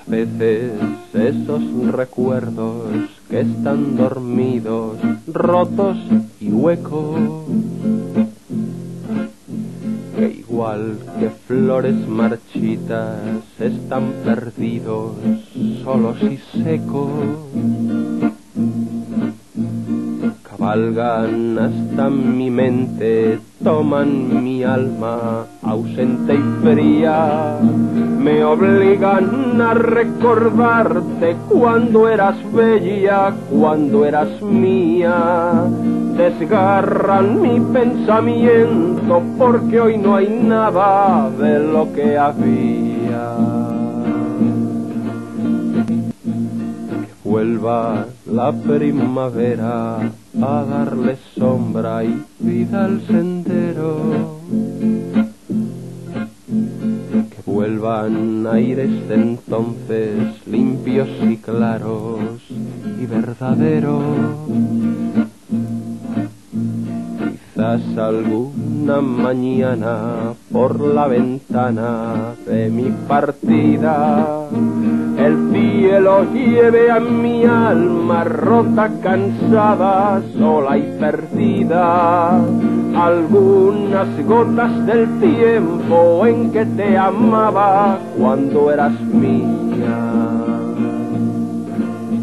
veces esos recuerdos que están dormidos, rotos y huecos, que igual que flores marchitas están perdidos, solos y secos, cabalgan hasta mi mente, toman mi alma ausente y fría, me obligan a recordarte cuando eras bella, cuando eras mía, desgarran mi pensamiento porque hoy no hay nada de lo que había. Que vuelva la primavera a darle sombra y vida al sendero, que vuelvan aires de entonces limpios y claros y verdaderos. Quizás alguna mañana por la ventana de mi partida el cielo lleve a mi alma rota, cansada, sola y perdida, algunas gotas del tiempo en que te amaba cuando eras mía.